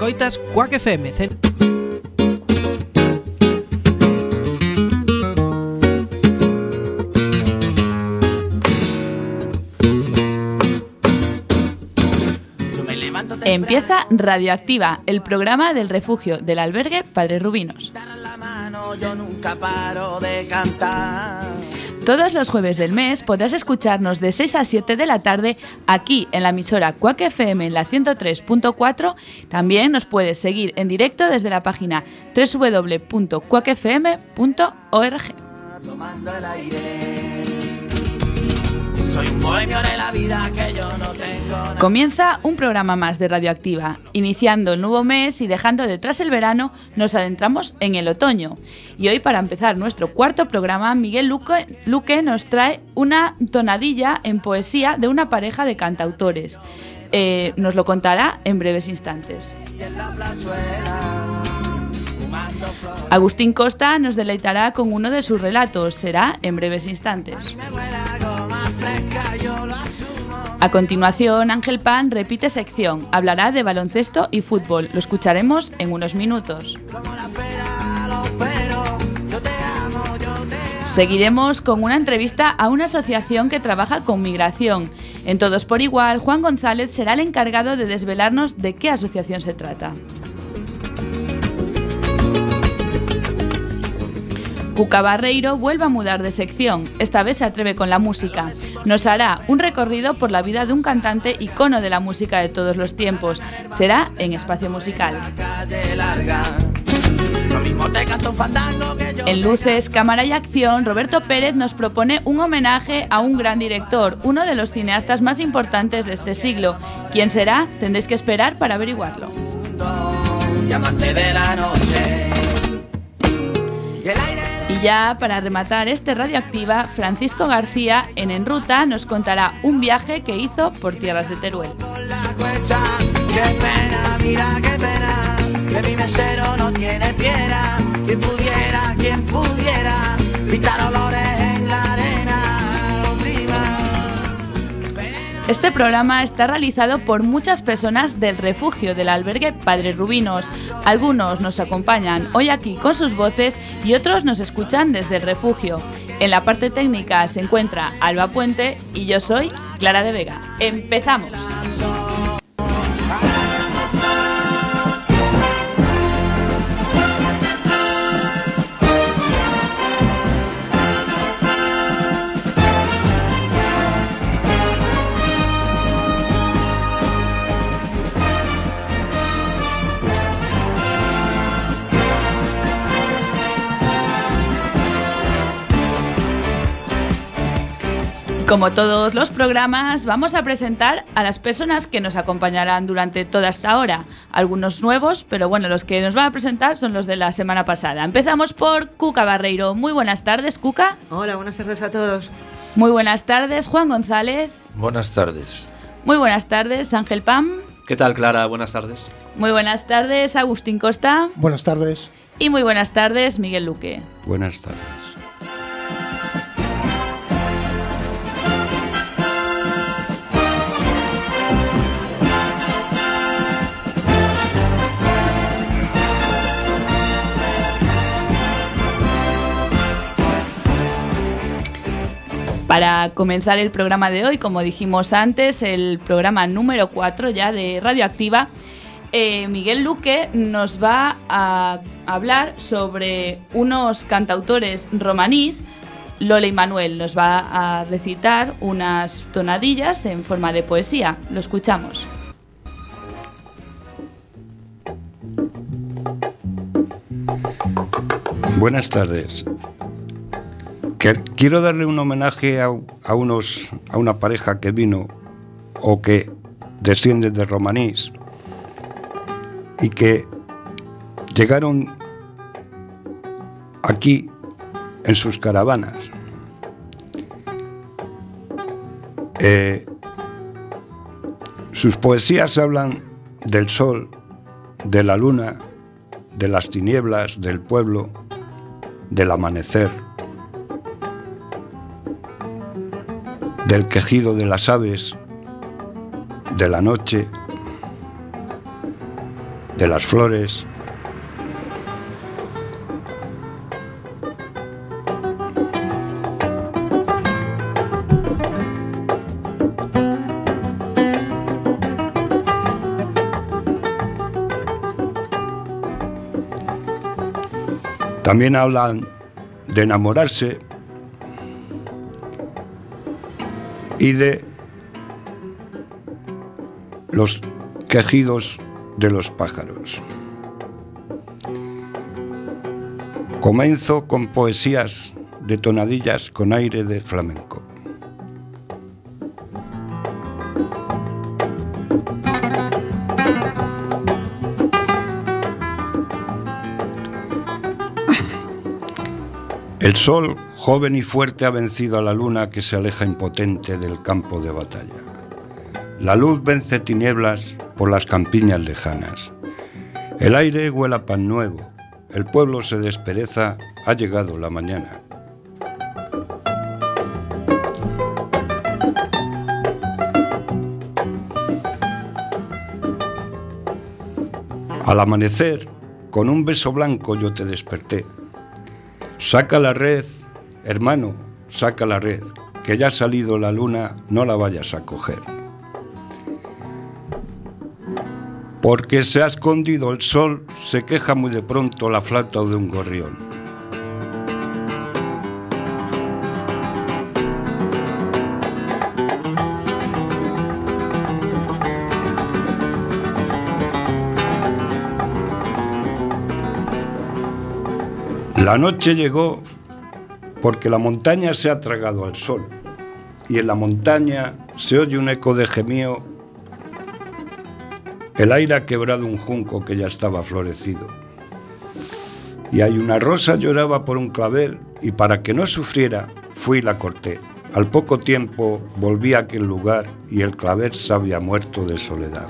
Escoitas Cuac FM. Empieza Radioactiva, el programa del refugio del albergue Padre Rubinos. Todos los jueves del mes podrás escucharnos de 6 a 7 de la tarde aquí en la emisora Cuac FM en la 103.4. También nos puedes seguir en directo desde la página www.cuacfm.org. Soy un bohemio de la vida que yo no tengo nada. Comienza un programa más de Radioactiva. Iniciando el nuevo mes y dejando detrás el verano, nos adentramos en el otoño. Y hoy, para empezar nuestro cuarto programa, Miguel Luque nos trae una tonadilla en poesía de una pareja de cantautores. Nos lo contará en breves instantes. Agustín Costa nos deleitará con uno de sus relatos. Será en breves instantes. A continuación, Ángel Pan repite sección. Hablará de baloncesto y fútbol. Lo escucharemos en unos minutos. Seguiremos con una entrevista a una asociación que trabaja con migración. En Todos por Igual, Juan González será el encargado de desvelarnos de qué asociación se trata. Cuca Barreiro vuelve a mudar de sección. Esta vez se atreve con la música. Nos hará un recorrido por la vida de un cantante icono de la música de todos los tiempos. Será en Espacio Musical. En Luces, Cámara y Acción, Roberto Pérez nos propone un homenaje a un gran director, uno de los cineastas más importantes de este siglo. ¿Quién será? Tendréis que esperar para averiguarlo. Y ya para rematar este Radioactiva, Francisco García en En Ruta nos contará un viaje que hizo por tierras de Teruel. Qué pena, mira qué pena, que mi mesero no tiene piedra. Quien pudiera, pintar olores en la arena, prima. Este programa está realizado por muchas personas del refugio del albergue Padre Rubinos. Algunos nos acompañan hoy aquí con sus voces y otros nos escuchan desde el refugio. En la parte técnica se encuentra Alba Puente y yo soy Clara de Vega. ¡Empezamos! Como todos los programas, vamos a presentar a las personas que nos acompañarán durante toda esta hora. Algunos nuevos, pero bueno, los que nos van a presentar son los de la semana pasada. Empezamos por Cuca Barreiro. Muy buenas tardes, Cuca. Hola, buenas tardes a todos. Muy buenas tardes, Juan González. Buenas tardes. Muy buenas tardes, Ángel Pam. ¿Qué tal, Clara? Buenas tardes. Muy buenas tardes, Agustín Costa. Buenas tardes. Y muy buenas tardes, Miguel Luque. Buenas tardes. Para comenzar el programa de hoy, como dijimos antes, el programa número 4 ya de Radioactiva, Miguel Luque nos va a hablar sobre unos cantautores romanís. Lola y Manuel nos va a recitar unas tonadillas en forma de poesía. Lo escuchamos. Buenas tardes. Quiero darle un homenaje a una pareja que vino o que desciende de romanís y que llegaron aquí en sus caravanas. Sus poesías hablan del sol, de la luna, de las tinieblas, del pueblo, del amanecer, del quejido de las aves, de la noche, de las flores. También hablan de enamorarse y de los quejidos de los pájaros. Comienzo con poesías de tonadillas con aire de flamenco. El sol, joven y fuerte, ha vencido a la luna que se aleja impotente del campo de batalla. La luz vence tinieblas por las campiñas lejanas. El aire huele a pan nuevo. El pueblo se despereza. Ha llegado la mañana. Al amanecer, con un beso blanco yo te desperté. Saca la red, hermano, saca la red, que ya ha salido la luna, no la vayas a coger. Porque se ha escondido el sol, se queja muy de pronto la flauta de un gorrión. La noche llegó porque la montaña se ha tragado al sol y en la montaña se oye un eco de gemío. El aire ha quebrado un junco que ya estaba florecido y hay una rosa lloraba por un clavel y para que no sufriera fui y la corté. Al poco tiempo volví a aquel lugar y el clavel se había muerto de soledad.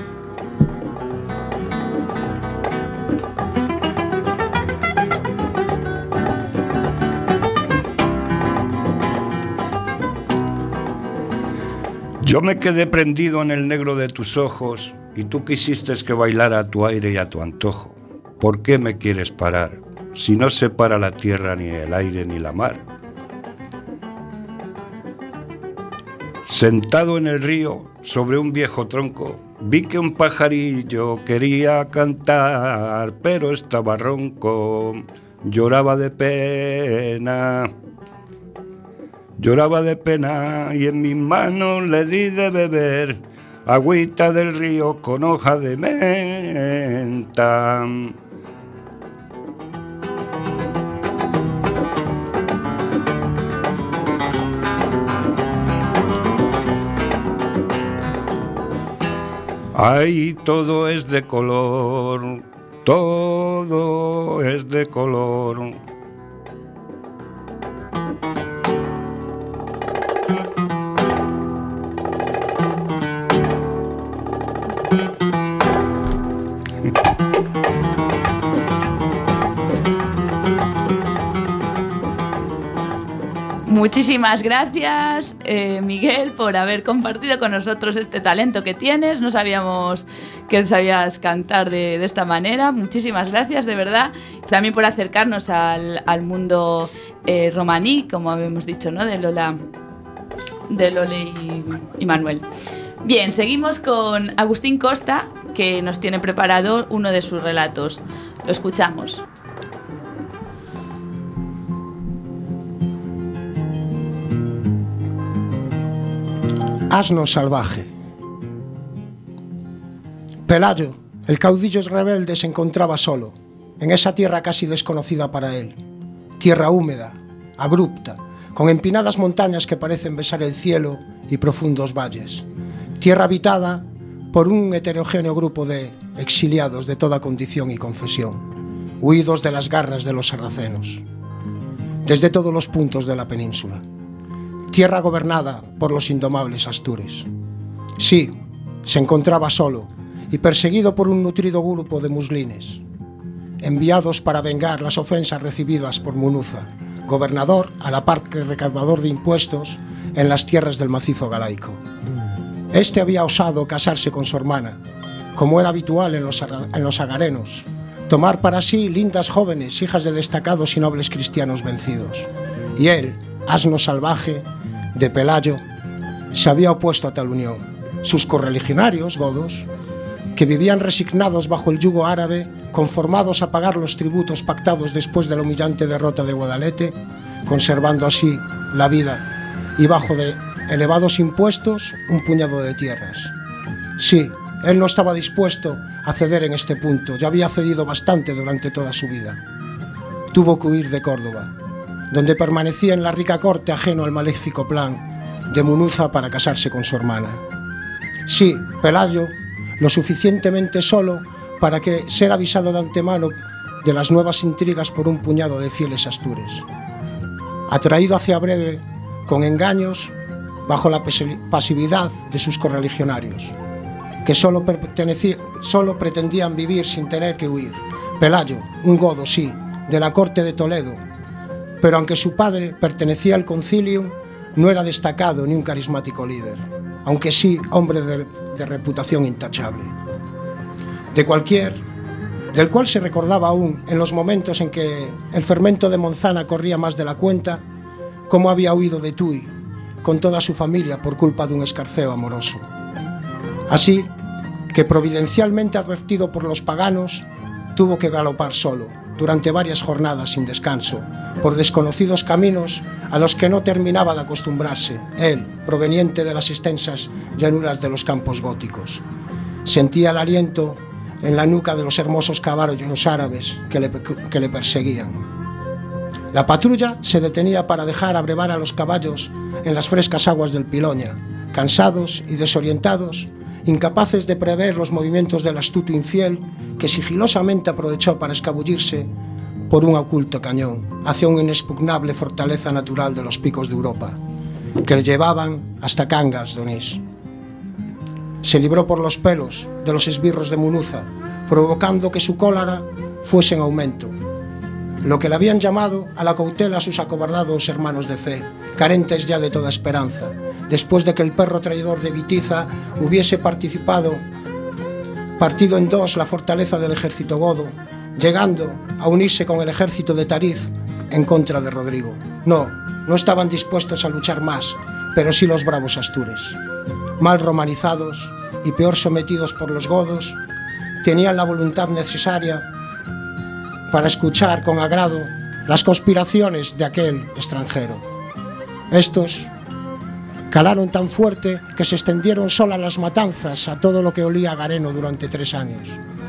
Yo me quedé prendido en el negro de tus ojos y tú quisiste que bailara a tu aire y a tu antojo. ¿Por qué me quieres parar si no se para la tierra ni el aire ni la mar? Sentado en el río sobre un viejo tronco vi que un pajarillo quería cantar, pero estaba ronco, lloraba de pena. Lloraba de pena y en mis manos le di de beber agüita del río con hoja de menta. Ay, todo es de color, todo es de color. Muchísimas gracias, Miguel, por haber compartido con nosotros este talento que tienes. No sabíamos que sabías cantar de esta manera. Muchísimas gracias, de verdad. También por acercarnos al mundo romaní, como habíamos dicho, ¿no? de Lola y Manuel. Bien, seguimos con Agustín Costa, que nos tiene preparado uno de sus relatos. Lo escuchamos. Asno salvaje. Pelayo, el caudillo rebelde, se encontraba solo, en esa tierra casi desconocida para él. Tierra húmeda, abrupta, con empinadas montañas que parecen besar el cielo y profundos valles. Tierra habitada por un heterogéneo grupo de exiliados de toda condición y confesión, huidos de las garras de los sarracenos, desde todos los puntos de la península. Tierra gobernada por los indomables astures. Sí, se encontraba solo y perseguido por un nutrido grupo de muslines, enviados para vengar las ofensas recibidas por Munuza, gobernador a la par que recaudador de impuestos en las tierras del macizo galaico. Este había osado casarse con su hermana, como era habitual en los agarenos, tomar para sí lindas jóvenes, hijas de destacados y nobles cristianos vencidos. Y él, asno salvaje de Pelayo, se había opuesto a tal unión. Sus correligionarios, godos, que vivían resignados bajo el yugo árabe, conformados a pagar los tributos pactados después de la humillante derrota de Guadalete, conservando así la vida y bajo de elevados impuestos un puñado de tierras. Sí, él no estaba dispuesto a ceder en este punto, ya había cedido bastante durante toda su vida. Tuvo que huir de Córdoba, donde permanecía en la rica corte ajeno al maléfico plan de Munuza para casarse con su hermana. Sí, Pelayo, lo suficientemente solo para que ser avisado de antemano de las nuevas intrigas por un puñado de fieles astures. Atraído hacia Breve con engaños, bajo la pasividad de sus correligionarios, que solo pretendían vivir sin tener que huir. Pelayo, un godo, sí, de la corte de Toledo, pero aunque su padre pertenecía al concilio, no era destacado ni un carismático líder, aunque sí hombre de reputación intachable. Del cual se recordaba aún en los momentos en que el fermento de Monzana corría más de la cuenta, cómo había huido de Tui con toda su familia por culpa de un escarceo amoroso. Así que, providencialmente advertido por los paganos, tuvo que galopar solo, durante varias jornadas sin descanso, por desconocidos caminos a los que no terminaba de acostumbrarse, él, proveniente de las extensas llanuras de los campos góticos. Sentía el aliento en la nuca de los hermosos caballos árabes que le perseguían. La patrulla se detenía para dejar abrevar a los caballos en las frescas aguas del Piloña, cansados y desorientados, incapaces de prever los movimientos del astuto infiel que sigilosamente aprovechó para escabullirse por un oculto cañón hacia una inexpugnable fortaleza natural de los picos de Europa, que le llevaban hasta Cangas de Onís. Se libró por los pelos de los esbirros de Munuza, provocando que su cólera fuese en aumento, lo que le habían llamado a la cautela a sus acobardados hermanos de fe, carentes ya de toda esperanza, después de que el perro traidor de Vitiza hubiese partido en dos la fortaleza del ejército godo, llegando a unirse con el ejército de Tarif en contra de Rodrigo. No estaban dispuestos a luchar más, pero sí los bravos astures. Mal romanizados y peor sometidos por los godos, tenían la voluntad necesaria para escuchar con agrado las conspiraciones de aquel extranjero. Estos calaron tan fuerte que se extendieron solas las matanzas a todo lo que olía a Gareno durante 3 años.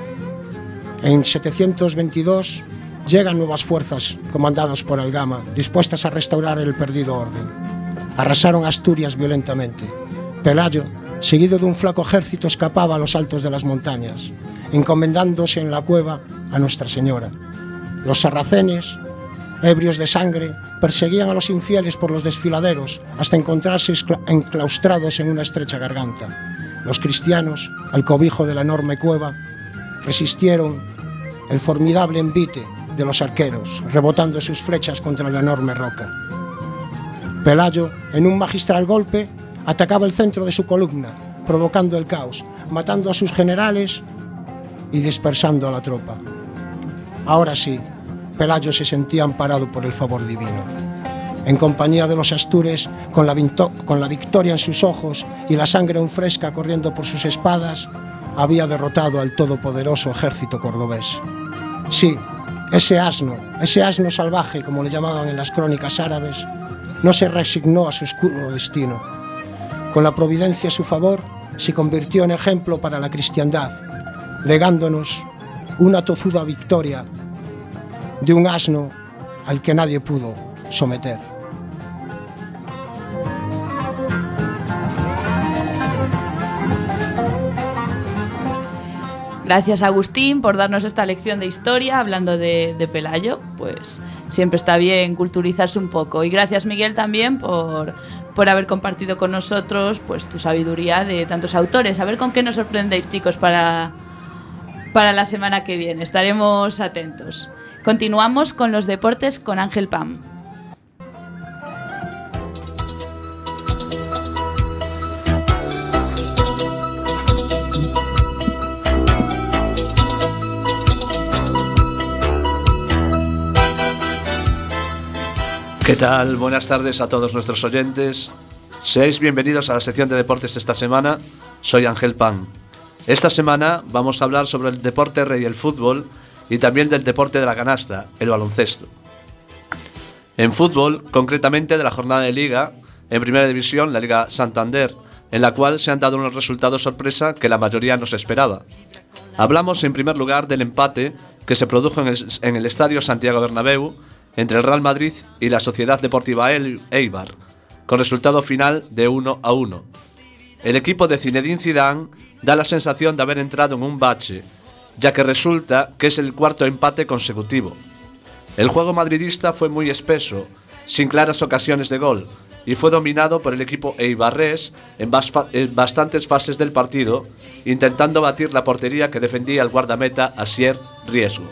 En 722 llegan nuevas fuerzas comandadas por Algama, dispuestas a restaurar el perdido orden. Arrasaron Asturias violentamente. Pelayo, seguido de un flaco ejército, escapaba a los altos de las montañas, encomendándose en la cueva a Nuestra Señora. Los sarracenes, ebrios de sangre, perseguían a los infieles por los desfiladeros hasta encontrarse enclaustrados en una estrecha garganta. Los cristianos, al cobijo de la enorme cueva, resistieron el formidable envite de los arqueros, rebotando sus flechas contra la enorme roca. Pelayo, en un magistral golpe, atacaba el centro de su columna, provocando el caos, matando a sus generales y dispersando a la tropa. Ahora sí, Pelayo se sentía amparado por el favor divino. En compañía de los astures, con la victoria en sus ojos y la sangre aún fresca corriendo por sus espadas, había derrotado al todopoderoso ejército cordobés. Sí, ese asno salvaje, como le llamaban en las crónicas árabes, no se resignó a su oscuro destino. Con la providencia a su favor, se convirtió en ejemplo para la cristiandad, legándonos una tozuda victoria de un asno al que nadie pudo someter. Gracias, Agustín, por darnos esta lección de historia hablando de Pelayo. Pues siempre está bien culturizarse un poco. Y gracias, Miguel, también por haber compartido con nosotros pues tu sabiduría de tantos autores. A ver con qué nos sorprendéis, chicos, para la semana que viene. Estaremos atentos. Continuamos con los deportes con Ángel Pam. ¿Qué tal? Buenas tardes a todos nuestros oyentes. Seáis bienvenidos a la sección de deportes esta semana. Soy Ángel Pan. Esta semana vamos a hablar sobre el deporte rey, el fútbol, y también del deporte de la canasta, el baloncesto. En fútbol, concretamente de la jornada de liga, en primera división, la Liga Santander, en la cual se han dado unos resultados sorpresa que la mayoría no se esperaba. Hablamos en primer lugar del empate que se produjo en el Estadio Santiago Bernabéu entre el Real Madrid y la Sociedad Deportiva Eibar, con resultado final de 1-1. El equipo de Zinedine Zidane da la sensación de haber entrado en un bache, ya que resulta que es el cuarto empate consecutivo. El juego madridista fue muy espeso, sin claras ocasiones de gol, y fue dominado por el equipo eibarrés en bastantes fases del partido, intentando batir la portería que defendía el guardameta Asier Riesgo.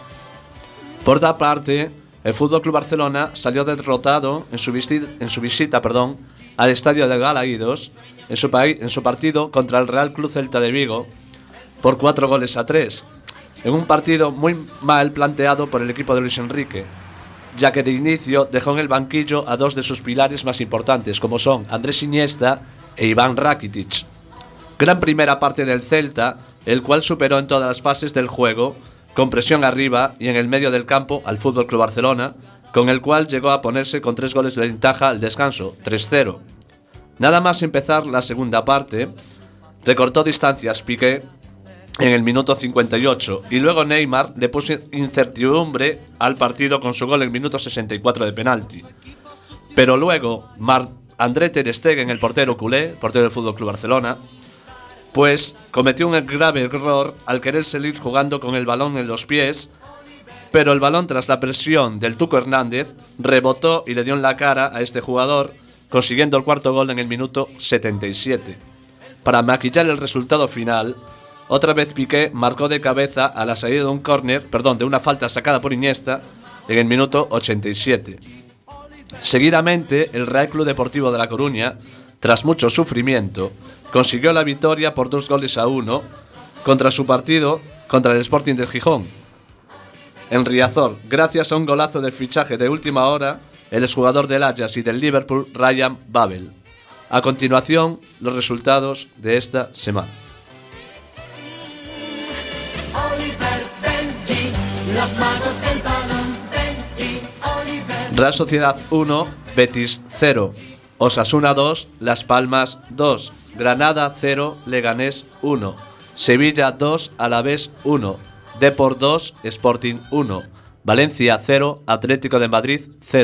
Por otra parte, el FC Barcelona salió derrotado en su visita al estadio de Galaídos en su partido contra el Real Club Celta de Vigo por 4-3, en un partido muy mal planteado por el equipo de Luis Enrique, ya que de inicio dejó en el banquillo a dos de sus pilares más importantes, como son Andrés Iniesta e Iván Rakitic. Gran primera parte del Celta, el cual superó en todas las fases del juego, con presión arriba y en el medio del campo al FC Barcelona, con el cual llegó a ponerse con 3 goles de ventaja al descanso, 3-0. Nada más empezar la segunda parte, recortó distancias Piqué en el minuto 58 y luego Neymar le puso incertidumbre al partido con su gol en el minuto 64 de penalti. Pero luego André Ter Stegen, el portero culé, portero del FC Barcelona, pues cometió un grave error al querer seguir jugando con el balón en los pies, pero el balón, tras la presión del Tuco Hernández, rebotó y le dio en la cara a este jugador, consiguiendo el cuarto gol en el minuto 77. Para maquillar el resultado final, otra vez Piqué marcó de cabeza a la salida de una falta sacada por Iniesta en el minuto 87. Seguidamente, el Real Club Deportivo de La Coruña, tras mucho sufrimiento, consiguió la victoria por 2-1 contra su partido contra el Sporting de Gijón en Riazor, gracias a un golazo de fichaje de última hora, el exjugador del Ajax y del Liverpool, Ryan Babel. A continuación, los resultados de esta semana. Real Sociedad 1, Betis 0, Osasuna 2, Las Palmas 2, Granada 0, Leganés 1, Sevilla 2, Alavés 1, Depor 2, Sporting 1, Valencia 0, Atlético de Madrid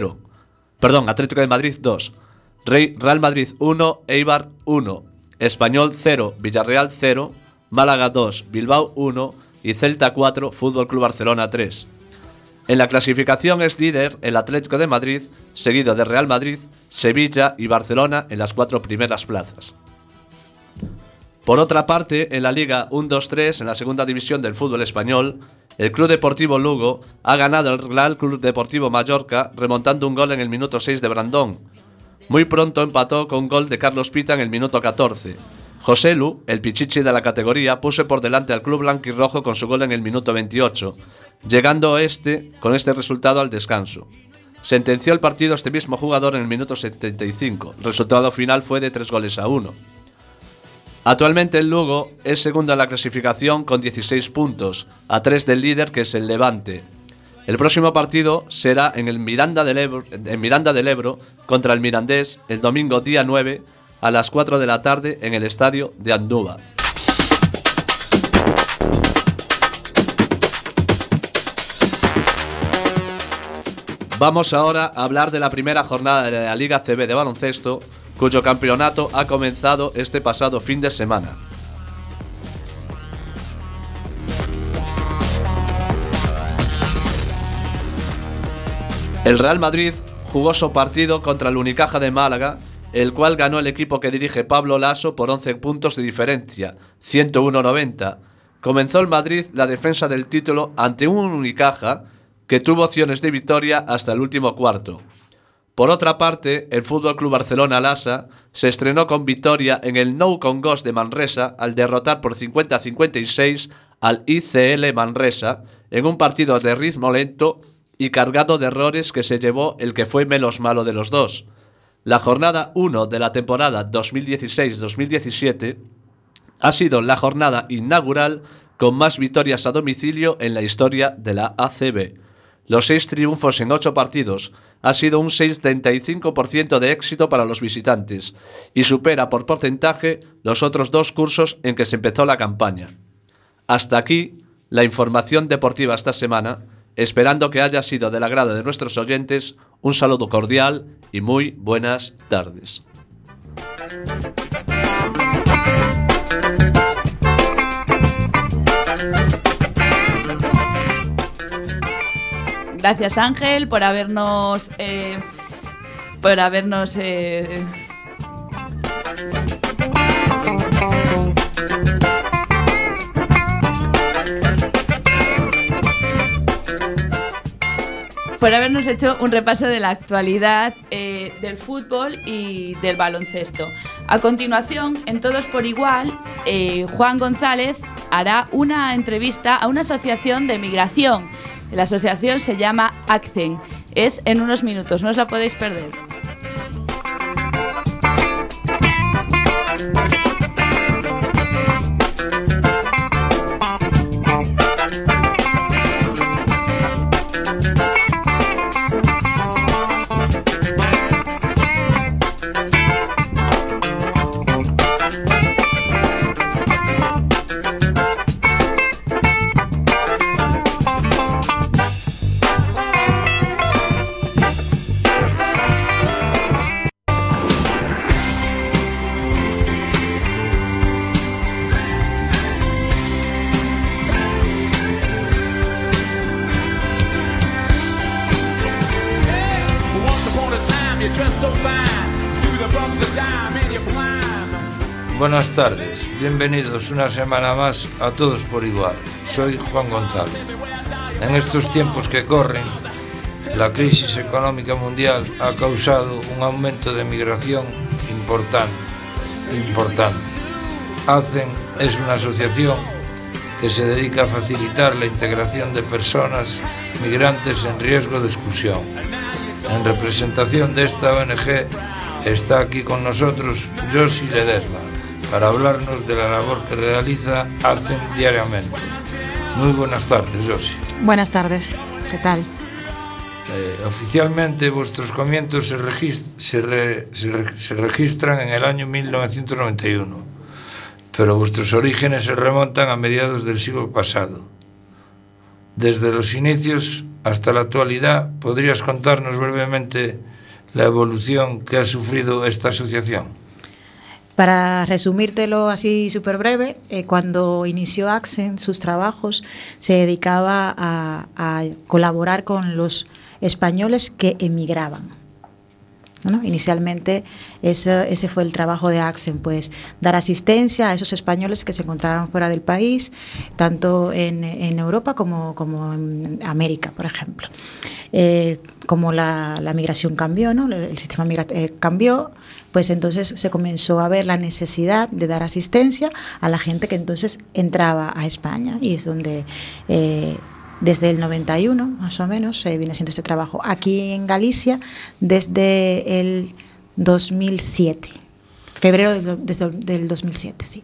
2, Real Madrid 1, Eibar 1, Español 0, Villarreal 0, Málaga 2, Bilbao 1 y Celta 4, Fútbol Club Barcelona 3. En la clasificación es líder el Atlético de Madrid, seguido de Real Madrid, Sevilla y Barcelona en las 4 primeras plazas. Por otra parte, en la Liga 1-2-3, en la segunda división del fútbol español, el Club Deportivo Lugo ha ganado al Real Club Deportivo Mallorca remontando un gol en el minuto 6 de Brandón. Muy pronto empató con un gol de Carlos Pita en el minuto 14. José Lu, el pichichi de la categoría, puso por delante al club blanquirrojo con su gol en el minuto 28, llegando con este resultado al descanso. Sentenció el partido este mismo jugador en el minuto 75. El resultado final fue de 3-1. Actualmente el Lugo es segundo en la clasificación con 16 puntos, a 3 del líder, que es el Levante. El próximo partido será en Miranda del Ebro contra el Mirandés el domingo día 9 a las 4 de la tarde en el estadio de Andúba. Vamos ahora a hablar de la primera jornada de la Liga CB de baloncesto, cuyo campeonato ha comenzado este pasado fin de semana. El Real Madrid jugó su partido contra el Unicaja de Málaga, el cual ganó el equipo que dirige Pablo Laso por 11 puntos de diferencia, 101-90. Comenzó el Madrid la defensa del título ante un Unicaja que tuvo opciones de victoria hasta el último cuarto. Por otra parte, el FC Barcelona Lassa se estrenó con victoria en el Nou Congost de Manresa al derrotar por 50-56 al ICL Manresa en un partido de ritmo lento y cargado de errores que se llevó el que fue menos malo de los dos. La jornada 1 de la temporada 2016-2017 ha sido la jornada inaugural con más victorias a domicilio en la historia de la ACB. Los 6 triunfos en 8 partidos ha sido un 75% de éxito para los visitantes y supera por porcentaje los otros 2 cursos en que se empezó la campaña. Hasta aquí la información deportiva esta semana, esperando que haya sido del agrado de nuestros oyentes. Un saludo cordial y muy buenas tardes. Gracias, Ángel, por habernos hecho un repaso de la actualidad del fútbol y del baloncesto. A continuación, en Todos por Igual, Juan González hará una entrevista a una asociación de migración. La asociación se llama ACCEN. Es en unos minutos, no os la podéis perder. Buenas tardes, bienvenidos una semana más a Todos por Igual. Soy Juan González. En estos tiempos que corren, la crisis económica mundial ha causado un aumento de migración importante. ACCEN es una asociación que se dedica a facilitar la integración de personas migrantes en riesgo de exclusión. En representación de esta ONG está aquí con nosotros Josi Ledesma para hablarnos de la labor que realiza ACCEN diariamente. Muy buenas tardes, Josi. Buenas tardes, ¿qué tal? Oficialmente vuestros comienzos se registran en el año 1991, pero vuestros orígenes se remontan a mediados del siglo pasado. Desde los inicios hasta la actualidad, ¿podrías contarnos brevemente la evolución que ha sufrido esta asociación? Para resumírtelo así súper breve, cuando inició ACCEN sus trabajos, se dedicaba a colaborar con los españoles que emigraban, ¿no? Inicialmente ese fue el trabajo de ACCEN, pues dar asistencia a esos españoles que se encontraban fuera del país, tanto en Europa como en América, por ejemplo. Como la migración cambió, ¿no? El sistema cambió, pues entonces se comenzó a ver la necesidad de dar asistencia a la gente que entonces entraba a España, y es donde desde el 91 más o menos viene haciendo este trabajo aquí en Galicia desde el 2007, febrero del 2007, sí.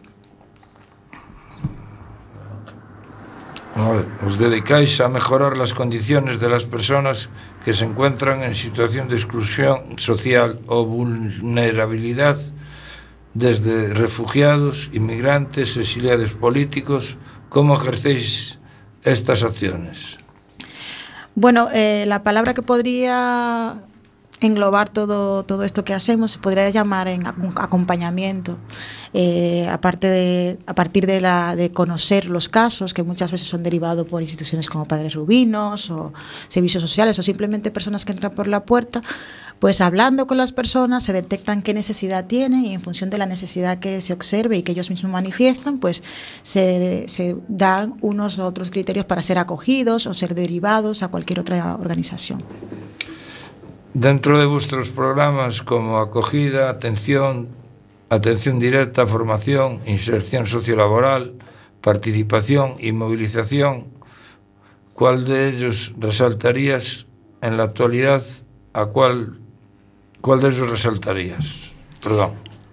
Os dedicáis a mejorar las condiciones de las personas que se encuentran en situación de exclusión social o vulnerabilidad, desde refugiados, inmigrantes, exiliados políticos. ¿Cómo ejercéis estas acciones? Bueno, la palabra que podría englobar todo esto que hacemos se podría llamar en acompañamiento. A partir de conocer los casos, que muchas veces son derivados por instituciones como Padres Rubinos o servicios sociales, o simplemente personas que entran por la puerta, pues hablando con las personas se detectan qué necesidad tienen, y en función de la necesidad que se observe y que ellos mismos manifiestan, pues se dan unos u otros criterios para ser acogidos o ser derivados a cualquier otra organización. Dentro de vuestros programas como acogida, atención directa, formación, inserción sociolaboral, participación y movilización, ¿cuál de ellos resaltarías en la actualidad, ¿a cuál de esos resaltarías? Perdón.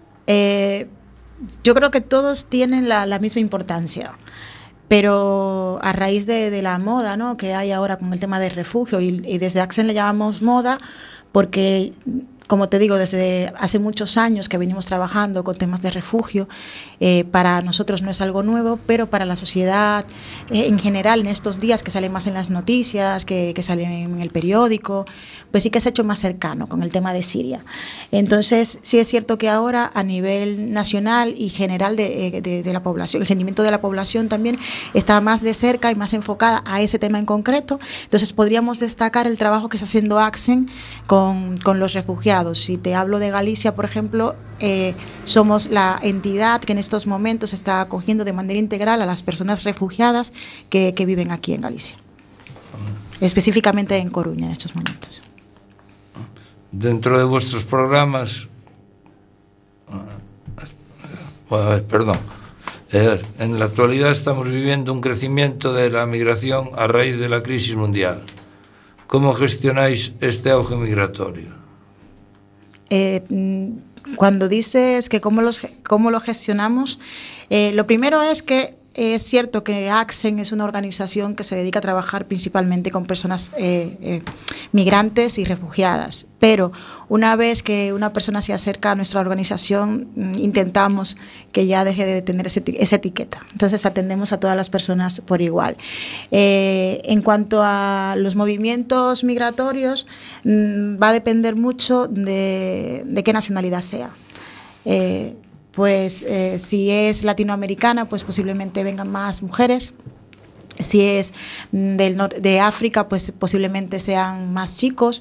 Yo creo que todos tienen la misma importancia, pero a raíz de la moda, ¿no?, que hay ahora con el tema del refugio, y desde Accent le llamamos moda porque, como te digo, desde hace muchos años que venimos trabajando con temas de refugio. Para nosotros no es algo nuevo, pero para la sociedad en general, en estos días que salen más en las noticias, que salen en el periódico, pues sí que se ha hecho más cercano con el tema de Siria. Entonces, sí es cierto que ahora a nivel nacional y general de la población, el sentimiento de la población también está más de cerca y más enfocada a ese tema en concreto. Entonces, podríamos destacar el trabajo que está haciendo Accent con los refugiados. Si te hablo de Galicia, por ejemplo, somos la entidad que en estos momentos está acogiendo de manera integral a las personas refugiadas que viven aquí en Galicia, específicamente en Coruña en estos momentos. Dentro de vuestros programas, en la actualidad estamos viviendo un crecimiento de la migración a raíz de la crisis mundial. ¿Cómo gestionáis este auge migratorio? Cuando dices que cómo lo gestionamos, lo primero es que es cierto que Accent es una organización que se dedica a trabajar principalmente con personas migrantes y refugiadas, pero una vez que una persona se acerca a nuestra organización, intentamos que ya deje de tener esa etiqueta. Entonces atendemos a todas las personas por igual. En cuanto a los movimientos migratorios, va a depender mucho de qué nacionalidad sea. Si es latinoamericana, pues posiblemente vengan más mujeres. Si es de África, pues posiblemente sean más chicos.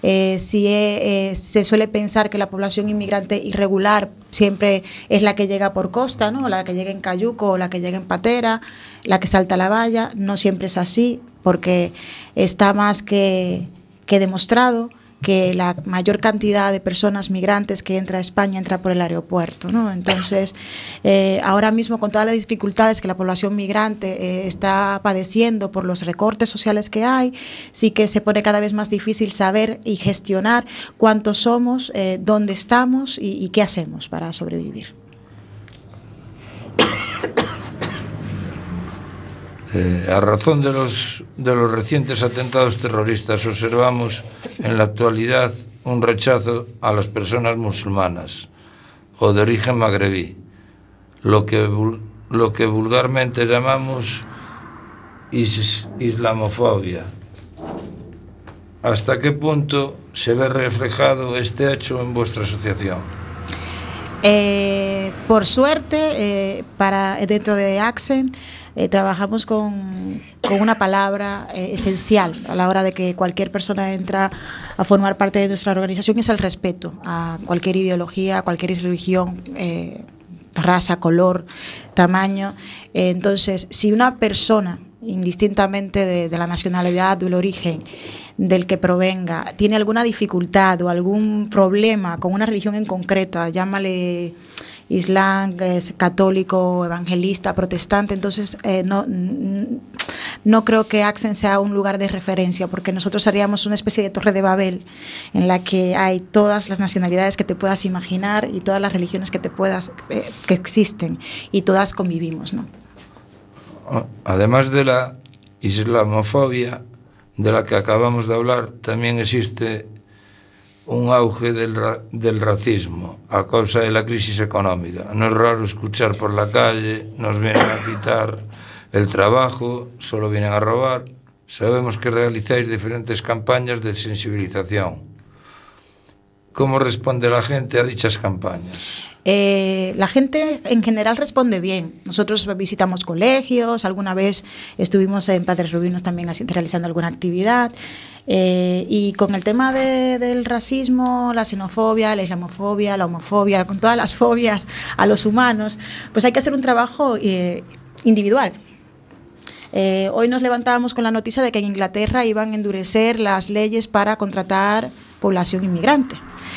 Se suele pensar que la población inmigrante irregular siempre es la que llega por costa, ¿no?, la que llega en cayuco, o la que llega en patera, la que salta la valla. No siempre es así, porque está más que demostrado que la mayor cantidad de personas migrantes que entra a España entra por el aeropuerto, ¿no? Entonces, ahora mismo, con todas las dificultades que la población migrante está padeciendo por los recortes sociales que hay, sí que se pone cada vez más difícil saber y gestionar cuántos somos, dónde estamos y qué hacemos para sobrevivir. A razón de los recientes atentados terroristas, observamos en la actualidad un rechazo a las personas musulmanas o de origen magrebí, lo que vulgarmente llamamos islamofobia. ¿Hasta qué punto se ve reflejado este hecho en vuestra asociación? Por suerte, dentro de Accent, trabajamos con una palabra esencial a la hora de que cualquier persona entra a formar parte de nuestra organización, es el respeto a cualquier ideología, a cualquier religión, raza, color, tamaño. Entonces, si una persona, indistintamente de la nacionalidad o el origen del que provenga, tiene alguna dificultad o algún problema con una religión en concreta, llámale Islam, católico, evangelista, protestante, entonces no creo que Accent sea un lugar de referencia, porque nosotros haríamos una especie de torre de Babel en la que hay todas las nacionalidades que te puedas imaginar y todas las religiones que existen, y todas convivimos, ¿no? Además de la islamofobia de la que acabamos de hablar, también existe un auge del racismo a causa de la crisis económica. No es raro escuchar por la calle: nos vienen a quitar el trabajo, solo vienen a robar. Sabemos que realizáis diferentes campañas de sensibilización. ¿Cómo responde la gente a dichas campañas? La gente en general responde bien. Nosotros visitamos colegios, alguna vez estuvimos en Padres Rubinos también realizando alguna actividad, y con el tema del racismo, la xenofobia, la islamofobia, la homofobia, con todas las fobias a los humanos, pues hay que hacer un trabajo individual. Hoy nos levantábamos con la noticia de que en Inglaterra iban a endurecer las leyes para contratar población inmigrante.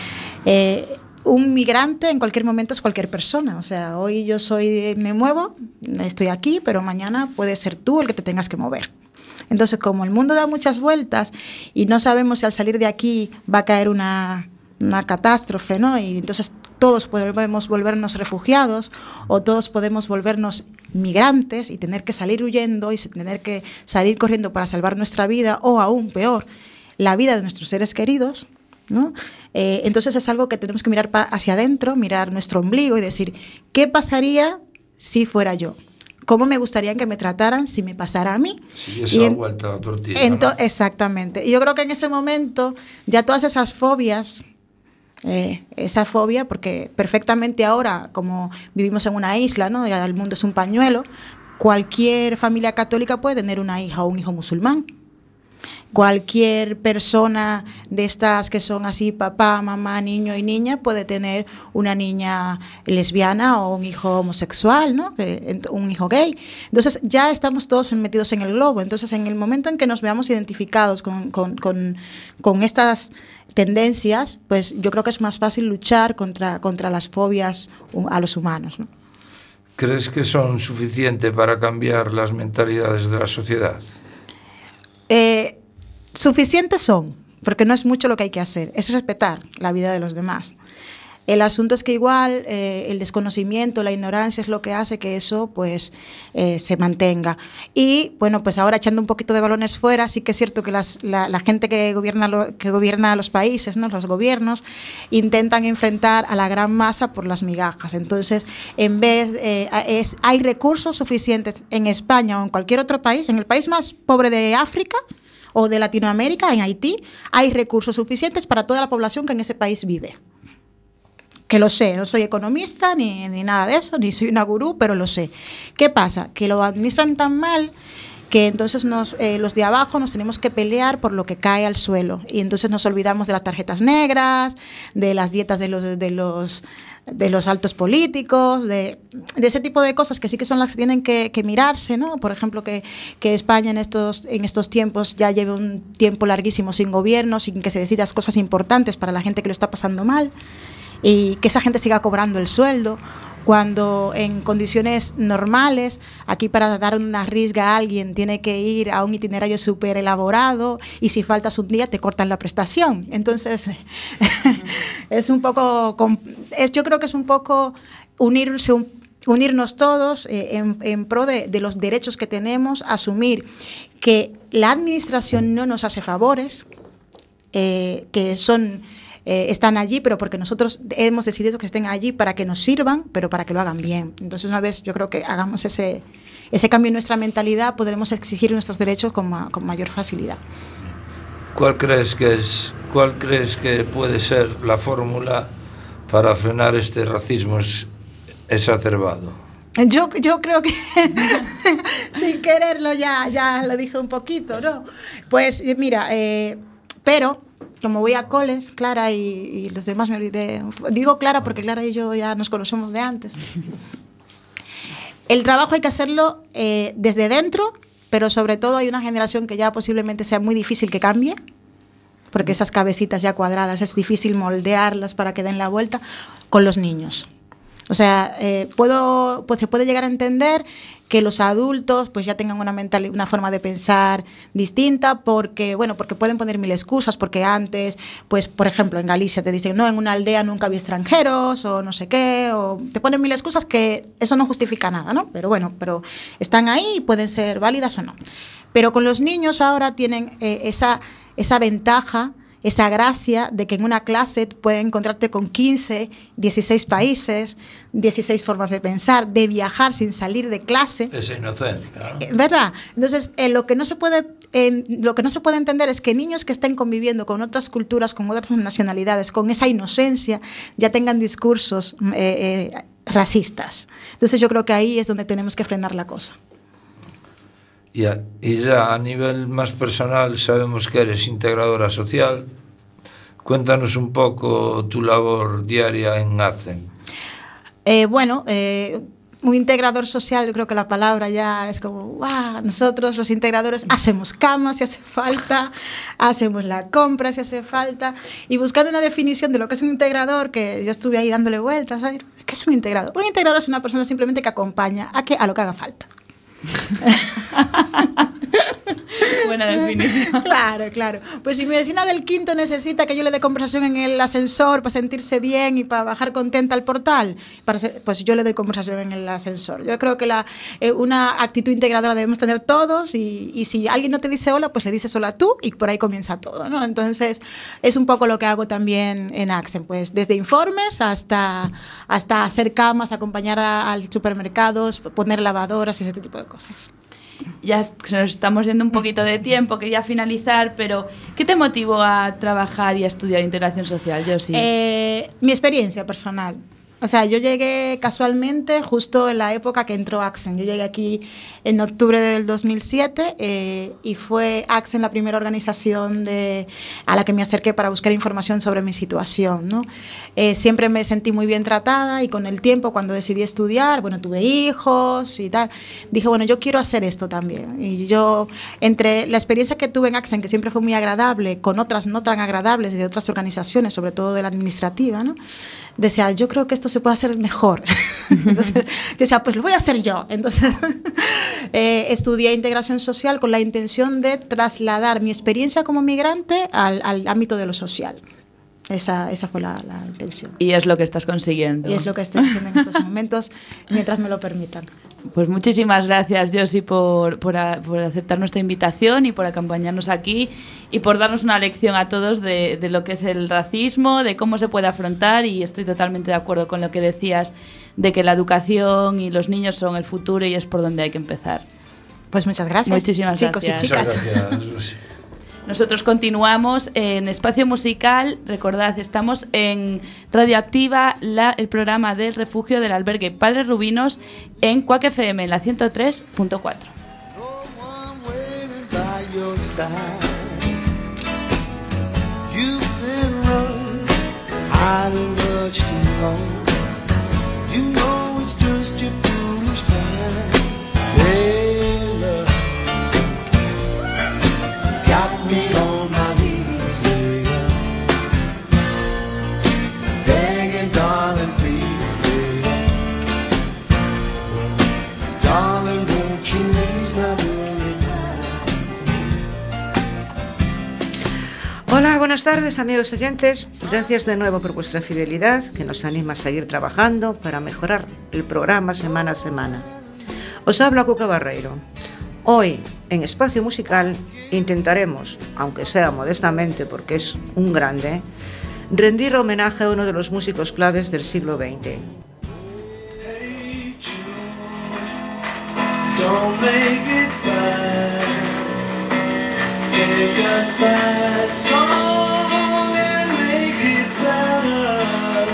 Un migrante en cualquier momento es cualquier persona. O sea, hoy yo me muevo, estoy aquí, pero mañana puede ser tú el que te tengas que mover. Entonces, como el mundo da muchas vueltas y no sabemos si al salir de aquí va a caer una catástrofe, ¿no? Y entonces todos podemos volvernos refugiados o todos podemos volvernos migrantes y tener que salir huyendo y tener que salir corriendo para salvar nuestra vida o aún peor, la vida de nuestros seres queridos, ¿no? Entonces es algo que tenemos que mirar hacia adentro, mirar nuestro ombligo y decir, ¿qué pasaría si fuera yo? ¿Cómo me gustaría que me trataran si me pasara a mí? Sí, esa vuelta a la tortilla, ¿no? Exactamente. Y yo creo que en ese momento ya todas esas fobias, esa fobia, porque perfectamente ahora, como vivimos en una isla, ¿no? Ya el mundo es un pañuelo, cualquier familia católica puede tener una hija o un hijo musulmán. Cualquier persona de estas que son así, papá, mamá, niño y niña, puede tener una niña lesbiana o un hijo homosexual, ¿no? Un hijo gay. Entonces ya estamos todos metidos en el globo. Entonces en el momento en que nos veamos identificados con estas tendencias, pues yo creo que es más fácil luchar contra las fobias a los humanos, ¿no? ¿Crees que son suficientes para cambiar las mentalidades de la sociedad? Suficientes son, porque no es mucho lo que hay que hacer, es respetar la vida de los demás. El asunto es que igual el desconocimiento, la ignorancia es lo que hace que eso pues se mantenga. Y bueno, pues ahora echando un poquito de balones fuera, sí que es cierto que la gente que gobierna los países, ¿no? Los gobiernos, intentan enfrentar a la gran masa por las migajas. Entonces, en vez hay recursos suficientes en España o en cualquier otro país, en el país más pobre de África o de Latinoamérica, en Haití, hay recursos suficientes para toda la población que en ese país vive. Que lo sé, no soy economista ni nada de eso, ni soy una gurú, pero lo sé. ¿Qué pasa? Que lo administran tan mal que entonces los de abajo nos tenemos que pelear por lo que cae al suelo. Y entonces nos olvidamos de las tarjetas negras, de las dietas de los altos políticos, de ese tipo de cosas que sí que son las que tienen que mirarse, ¿no? Por ejemplo, que España en estos tiempos ya lleve un tiempo larguísimo sin gobierno, sin que se decidan cosas importantes para la gente que lo está pasando mal, y que esa gente siga cobrando el sueldo, cuando en condiciones normales, aquí para dar una risga a alguien tiene que ir a un itinerario súper elaborado y si faltas un día te cortan la prestación. Entonces, es un poco, yo creo que es un poco unirnos todos en pro de los derechos que tenemos, asumir que la administración no nos hace favores, que están allí, pero porque nosotros hemos decidido que estén allí para que nos sirvan, pero para que lo hagan bien. Entonces, una vez yo creo que hagamos ese cambio en nuestra mentalidad, podremos exigir nuestros derechos con mayor facilidad. ¿Cuál crees que puede ser la fórmula para frenar este racismo exacerbado? Yo creo que sin quererlo ya lo dije un poquito, ¿no? Pues mira, pero como voy a coles, Clara y los demás me olvidé. Digo Clara porque Clara y yo ya nos conocemos de antes. El trabajo hay que hacerlo desde dentro, pero sobre todo hay una generación que ya posiblemente sea muy difícil que cambie, porque esas cabecitas ya cuadradas es difícil moldearlas para que den la vuelta, con los niños. O sea, se puede llegar a entender que los adultos pues ya tengan una forma de pensar distinta, porque pueden poner mil excusas, porque antes, pues por ejemplo en Galicia te dicen, no, en una aldea nunca había extranjeros, o no sé qué, o te ponen mil excusas que eso no justifica nada, ¿no? Pero están ahí y pueden ser válidas o no. Pero con los niños ahora tienen esa ventaja, esa gracia de que en una clase puedes encontrarte con 15, 16 países, 16 formas de pensar, de viajar sin salir de clase. Esa inocencia, ¿no? ¿Verdad? Entonces, lo que no se puede entender es que niños que estén conviviendo con otras culturas, con otras nacionalidades, con esa inocencia, ya tengan discursos racistas. Entonces, yo creo que ahí es donde tenemos que frenar la cosa. Y ya a nivel más personal, sabemos que eres integradora social. Cuéntanos un poco tu labor diaria en ACEN. Un integrador social, yo creo que la palabra ya es como, ¡wow! Nosotros los integradores hacemos camas si hace falta, hacemos la compra si hace falta, y buscando una definición de lo que es un integrador, que yo estuve ahí dándole vueltas, ¿sabes? ¿Qué es un integrador? Un integrador es una persona simplemente que acompaña a lo que haga falta. buena definición. Claro. Pues si mi vecina del quinto necesita que yo le dé conversación en el ascensor para sentirse bien y para bajar contenta al portal, pues yo le doy conversación en el ascensor. Yo creo que una actitud integradora debemos tener todos y si alguien no te dice hola, pues le dices hola tú y por ahí comienza todo, ¿no? Entonces, es un poco lo que hago también en Accent, pues desde informes hasta hacer camas, acompañar al supermercados, poner lavadoras y ese tipo de cosas. Ya nos estamos yendo un poquito de tiempo, quería finalizar, pero ¿qué te motivó a trabajar y a estudiar integración social, Josie? Mi experiencia personal. O sea, yo llegué casualmente justo en la época que entró Accent. Yo llegué aquí en octubre del 2007 y fue Accent la primera organización a la que me acerqué para buscar información sobre mi situación, ¿no? Siempre me sentí muy bien tratada y con el tiempo, cuando decidí estudiar, bueno, tuve hijos y tal, dije, bueno, yo quiero hacer esto también. Y yo, entre la experiencia que tuve en Accent, que siempre fue muy agradable, con otras no tan agradables de otras organizaciones, sobre todo de la administrativa, ¿no? Decía, yo creo que esto se puede hacer mejor. Entonces, decía, pues lo voy a hacer yo. Entonces, estudié integración social con la intención de trasladar mi experiencia como migrante al ámbito de lo social. Esa fue la intención. Y es lo que estás consiguiendo. Y es lo que estoy haciendo en estos momentos, mientras me lo permitan. Pues muchísimas gracias, Josie, por aceptar nuestra invitación y por acompañarnos aquí y por darnos una lección a todos de lo que es el racismo, de cómo se puede afrontar, y estoy totalmente de acuerdo con lo que decías de que la educación y los niños son el futuro y es por donde hay que empezar. Pues muchas gracias, muchísimas chicos gracias. y chicas. Muchas gracias, Josie. Nosotros continuamos en Espacio Musical. Recordad, estamos en Radioactiva, el programa del refugio del albergue Padres Rubinos, en Cuac FM, en la 103.4. Hola, buenas tardes, amigos oyentes. Gracias de nuevo por vuestra fidelidad, que nos anima a seguir trabajando para mejorar el programa semana a semana. Os habla Cuca Barreiro. Hoy, en Espacio Musical, intentaremos, aunque sea modestamente porque es un grande, rendir homenaje a uno de los músicos claves del siglo XX. Don't make it bad. Take a sad song and make it better.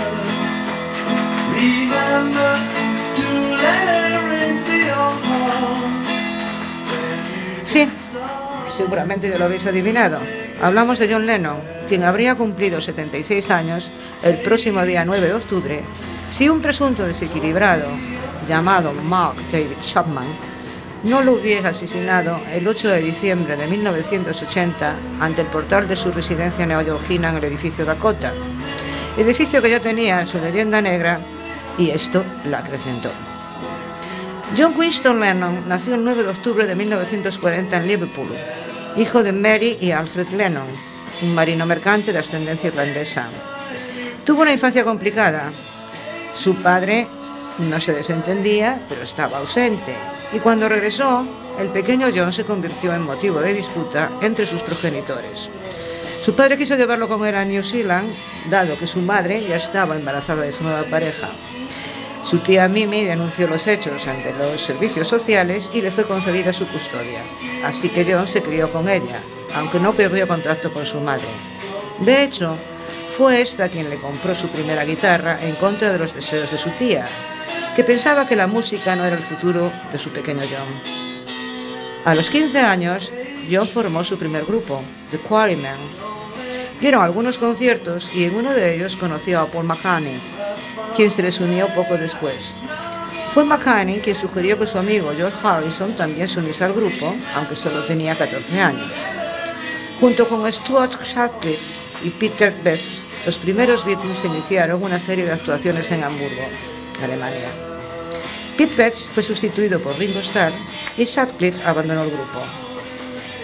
Remember to let her into your heart. Sí, seguramente ya lo habéis adivinado. Hablamos de John Lennon, quien habría cumplido 76 años el próximo día 9 de octubre si un presunto desequilibrado llamado Mark David Chapman no lo hubiera asesinado el 8 de diciembre de 1980 ante el portal de su residencia neoyorquina en el edificio Dakota, edificio que ya tenía su leyenda negra, y esto lo acrecentó. John Winston Lennon nació el 9 de octubre de 1940 en Liverpool, hijo de Mary y Alfred Lennon, un marino mercante de ascendencia irlandesa. Tuvo una infancia complicada. Su padre no se desentendía, pero estaba ausente, y cuando regresó, el pequeño John se convirtió en motivo de disputa entre sus progenitores. Su padre quiso llevarlo con él a New Zealand, dado que su madre ya estaba embarazada de su nueva pareja. Su tía Mimi denunció los hechos ante los servicios sociales y le fue concedida su custodia. Así que John se crió con ella, aunque no perdió contacto con su madre. De hecho, fue esta quien le compró su primera guitarra en contra de los deseos de su tía, que pensaba que la música no era el futuro de su pequeño John. A los 15 años, John formó su primer grupo, The Quarrymen. Dieron algunos conciertos y en uno de ellos conoció a Paul McCartney, quien se les unió poco después. Fue McCartney quien sugirió que su amigo George Harrison también se uniese al grupo, aunque solo tenía 14 años. Junto con Stuart Sutcliffe y Peter Betts, los primeros Beatles iniciaron una serie de actuaciones en Hamburgo, Alemania. Pete Betts fue sustituido por Ringo Starr y Sutcliffe abandonó el grupo.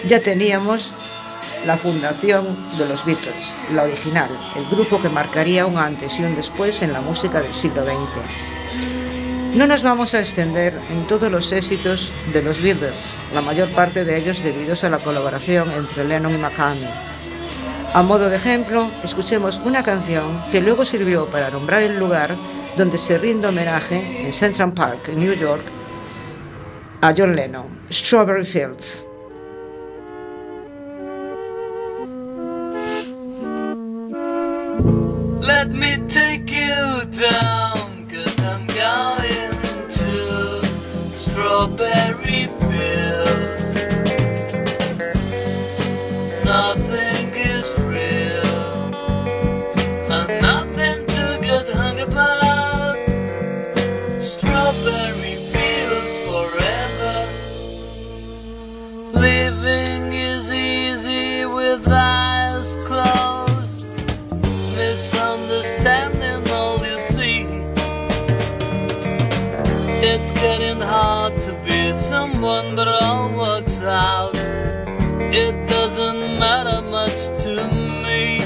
ya teníamos la fundación de los Beatles, la original, el grupo que marcaría un antes y un después en la música del siglo XX. No nos vamos a extender en todos los éxitos de los Beatles, la mayor parte de ellos debidos a la colaboración entre Lennon y McCartney. A modo de ejemplo, escuchemos una canción que luego sirvió para nombrar el lugar donde se rinde homenaje en Central Park, en New York, a John Lennon, Strawberry Fields. Let me take you down, 'cause I'm going to strawberry fields. Nothing is real, and nothing to get hung about. Strawberry fields forever. Living is easy with eyes closed. Misunderstanding all you see. It's getting hard to be someone, but it all works out. It doesn't matter much to me.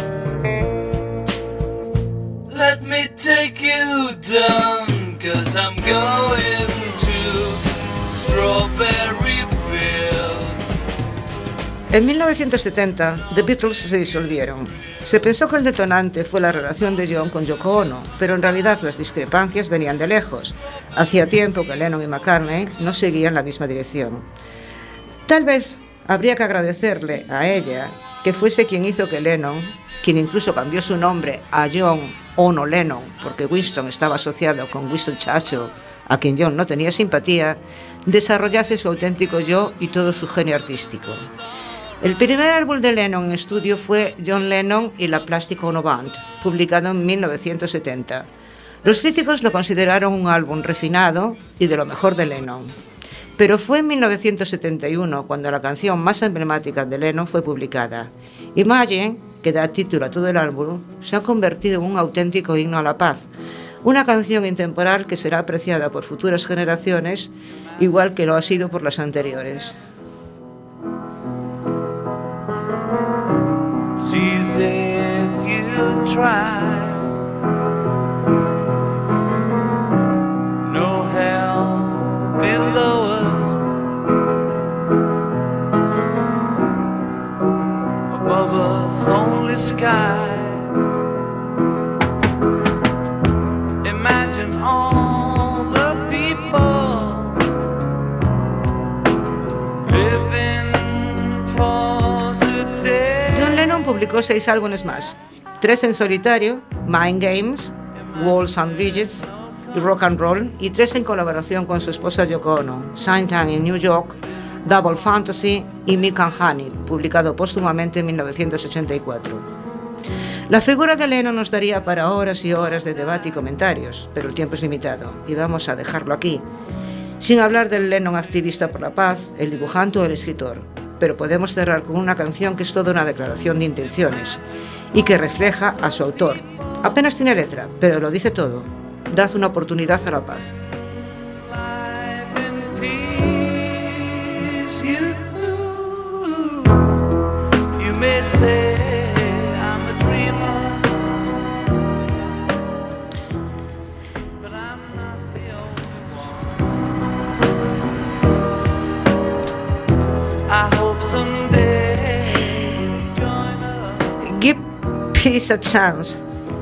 Let me take you down, 'cause I'm going to Strawberry Fields. En 1970, The Beatles se disolvieron. Se pensó que el detonante fue la relación de John con Yoko Ono, pero en realidad las discrepancias venían de lejos. Hacía tiempo que Lennon y McCartney no seguían la misma dirección. Tal vez habría que agradecerle a ella que fuese quien hizo que Lennon, quien incluso cambió su nombre a John Ono Lennon, porque Winston estaba asociado con Winston Churchill, a quien John no tenía simpatía, desarrollase su auténtico yo y todo su genio artístico. El primer álbum de Lennon en estudio fue John Lennon y la Plastic Ono Band, publicado en 1970. Los críticos lo consideraron un álbum refinado y de lo mejor de Lennon. Pero fue en 1971 cuando la canción más emblemática de Lennon fue publicada. Imagine, que da título a todo el álbum, se ha convertido en un auténtico himno a la paz. Una canción intemporal que será apreciada por futuras generaciones, igual que lo ha sido por las anteriores. See if you try. No hell below us. Above us only sky. Imagine all the people living for today. John Lennon publicó 6 álbumes más, 3 en solitario, Mind Games, Walls and Bridges y Rock and Roll, y 3 en colaboración con su esposa Yoko Ono, Sunshine in New York, Double Fantasy y Milk and Honey, publicado póstumamente en 1984. La figura de Lennon nos daría para horas y horas de debate y comentarios, pero el tiempo es limitado y vamos a dejarlo aquí, sin hablar del Lennon activista por la paz, el dibujante o el escritor. Pero podemos cerrar con una canción que es toda una declaración de intenciones y que refleja a su autor. Apenas tiene letra, pero lo dice todo. Dad una oportunidad a la paz. Give peace a chance.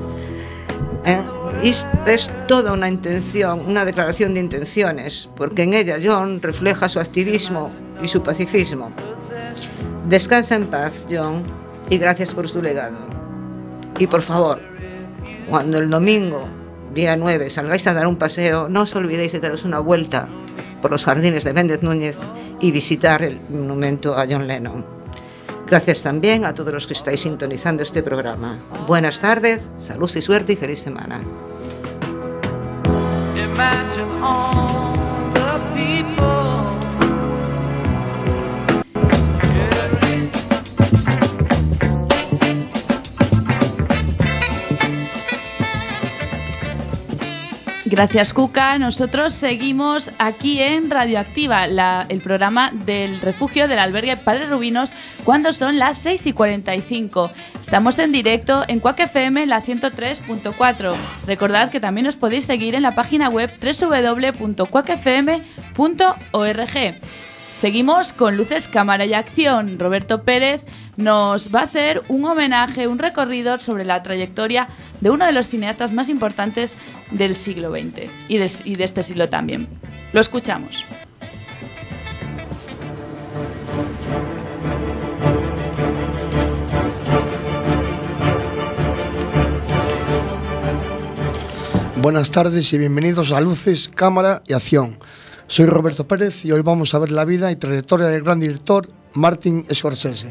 Es toda una intención, una declaración de intenciones, porque en ella John refleja su activismo y su pacifismo. Descansa en paz, John, y gracias por tu legado. Y por favor, cuando el domingo, día 9, salgáis a dar un paseo, no os olvidéis de daros una vuelta por los jardines de Méndez Núñez y visitar el monumento a John Lennon. Gracias también a todos los que estáis sintonizando este programa. Buenas tardes, salud y suerte y feliz semana. Imagine all the people. Gracias, Cuca. Nosotros seguimos aquí en Radioactiva, el programa del refugio del albergue Padre Rubinos, cuando son las 6:45. Estamos en directo en Quack FM, la 103.4. Recordad que también os podéis seguir en la página web www.quackfm.org. Seguimos con Luces, Cámara y Acción. Roberto Pérez nos va a hacer un homenaje, un recorrido sobre la trayectoria de uno de los cineastas más importantes del siglo XX y de este siglo también. Lo escuchamos. Buenas tardes y bienvenidos a Luces, Cámara y Acción. Soy Roberto Pérez y hoy vamos a ver la vida y trayectoria del gran director Martin Scorsese.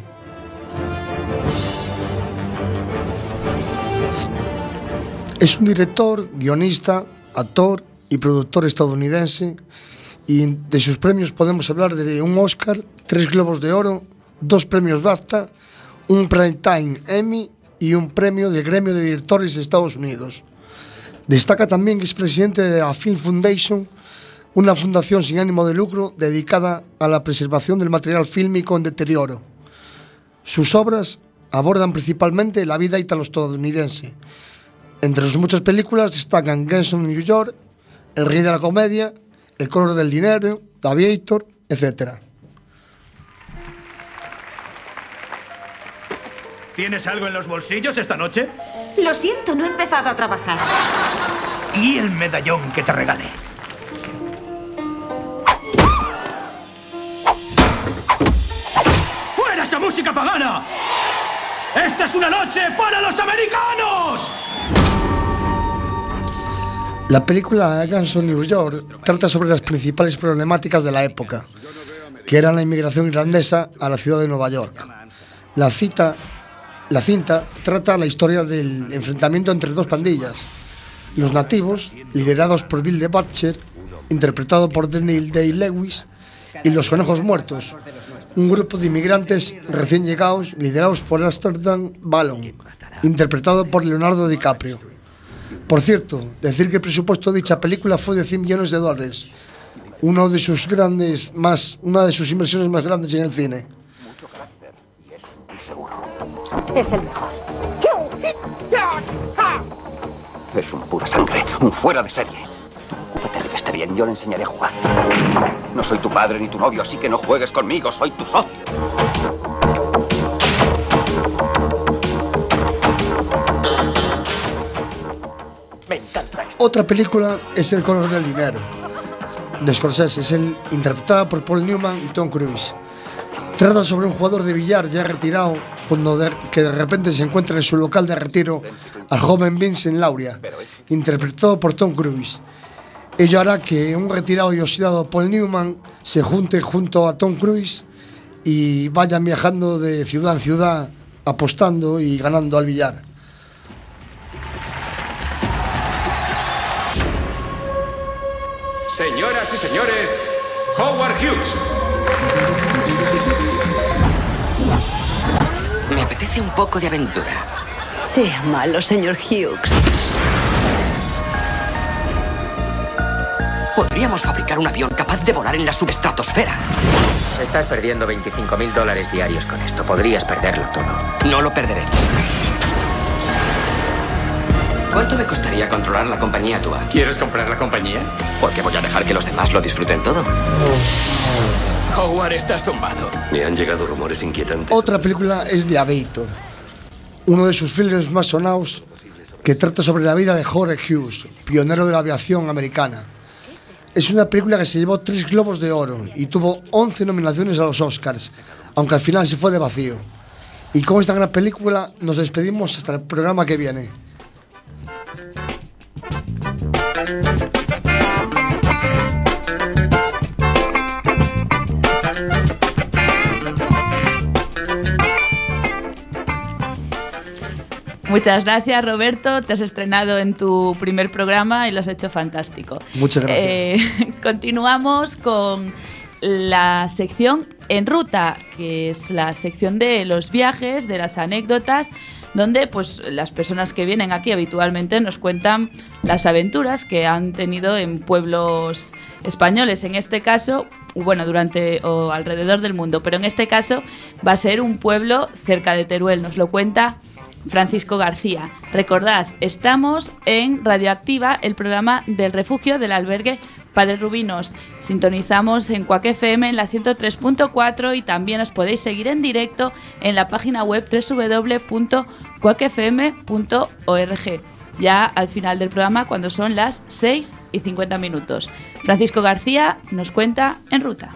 Es un director, guionista, actor y productor estadounidense, y de sus premios podemos hablar de un Oscar, 3 Globos de Oro, 2 premios BAFTA, un Primetime Emmy y un premio del Gremio de Directores de Estados Unidos. Destaca también que es presidente de la Film Foundation, una fundación sin ánimo de lucro dedicada a la preservación del material fílmico en deterioro. Sus obras abordan principalmente la vida italo-estadounidense. Entre sus muchas películas destacan Gangs of New York, El Rey de la Comedia, El color del dinero, The Aviator, etc. ¿Tienes algo en los bolsillos esta noche? Lo siento, no he empezado a trabajar. ¿Y el medallón que te regalé? ¡Fuera esa música pagana! ¡Esta es una noche para los americanos! La película Gangs of New York trata sobre las principales problemáticas de la época, que eran la inmigración irlandesa a la ciudad de Nueva York. La cinta trata la historia del enfrentamiento entre dos pandillas: los nativos, liderados por Bill the Butcher, interpretado por Daniel Day-Lewis, y los conejos muertos, un grupo de inmigrantes recién llegados liderados por Amsterdam Ballon, interpretado por Leonardo DiCaprio. Por cierto, decir que el presupuesto de dicha película fue de $100 millones, una de sus inversiones más grandes en el cine. Es el mejor. Es un pura sangre, un fuera de serie. Ocúpate de que esté bien, yo le enseñaré a jugar. No soy tu padre ni tu novio, así que no juegues conmigo, soy tu socio. Me encanta esto. Otra película es El color del dinero, de Scorsese, interpretada por Paul Newman y Tom Cruise. Trata sobre un jugador de billar ya retirado, que de repente se encuentra en su local de retiro al joven Vincent Lauria, interpretado por Tom Cruise. Ello hará que un retirado y oxidado Paul Newman se junte junto a Tom Cruise y vayan viajando de ciudad en ciudad, apostando y ganando al billar. Señoras y señores, Howard Hughes. Me apetece un poco de aventura. Sea malo, señor Hughes. Podríamos fabricar un avión capaz de volar en la subestratosfera. Estás perdiendo $25,000 diarios con esto. Podrías perderlo todo. No lo perderé. ¿Cuánto me costaría controlar la compañía TUA? ¿Quieres comprar la compañía? Porque voy a dejar que los demás lo disfruten todo. Howard, estás zumbado. Me han llegado rumores inquietantes. Otra película es The Aviator, uno de sus filmes más sonados, que trata sobre la vida de Howard Hughes, pionero de la aviación americana. Es una película que se llevó 3 Globos de Oro y tuvo 11 nominaciones a los Oscars, aunque al final se fue de vacío. Y con esta gran película nos despedimos hasta el programa que viene. Muchas gracias, Roberto. Te has estrenado en tu primer programa y lo has hecho fantástico. Muchas gracias. Continuamos con la sección En Ruta, que es la sección de los viajes, de las anécdotas. donde pues las personas que vienen aquí habitualmente nos cuentan las aventuras que han tenido en pueblos españoles, en este caso, bueno, durante o alrededor del mundo, pero en este caso va a ser un pueblo cerca de Teruel, nos lo cuenta Francisco García. Recordad, estamos en Radioactiva, el programa del refugio del albergue Padres Rubinos. Sintonizamos en Quack FM en la 103.4 y también os podéis seguir en directo en la página web www.quackfm.org. Ya al final del programa, cuando son las 6:50. Francisco García nos cuenta En Ruta.